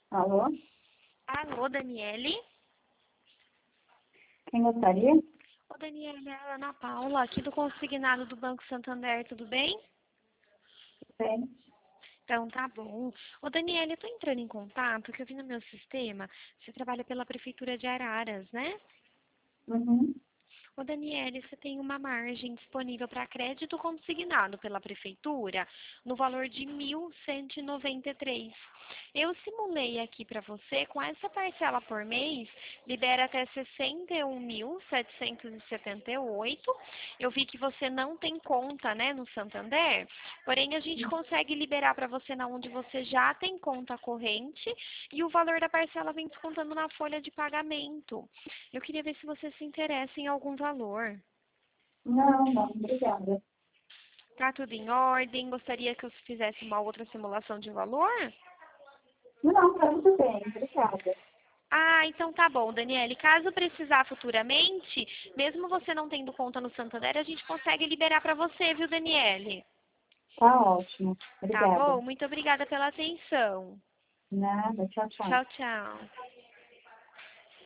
Alô? Alô, Daniele? Quem gostaria? Ô, Daniele, é a Ana Paula, aqui do Consignado do Banco Santander, tudo bem? Bem. Então, tá bom. Ô, Daniele, eu tô entrando em contato, que eu vi no meu sistema, você trabalha pela Prefeitura de Araras, né? Uhum. Ô, Daniele, você tem uma margem disponível para crédito consignado pela Prefeitura no valor de 1.193. Eu simulei aqui para você, com essa parcela por mês, libera até 61.778. Eu vi que você não tem conta, né, no Santander, porém a gente consegue liberar para você na onde você já tem conta corrente e o valor da parcela vem descontando na folha de pagamento. Eu queria ver se você se interessa em algum valor. Não, obrigada. Tá tudo em ordem? Gostaria que eu fizesse uma outra simulação de valor? Não, tá tudo bem, obrigada. Ah, então tá bom, Daniele. Caso precisar futuramente, mesmo você não tendo conta no Santander, a gente consegue liberar para você, viu, Daniele? Tá ótimo, Tá obrigada. bom? Muito obrigada pela atenção. Nada, tchau, tchau. Tchau, tchau.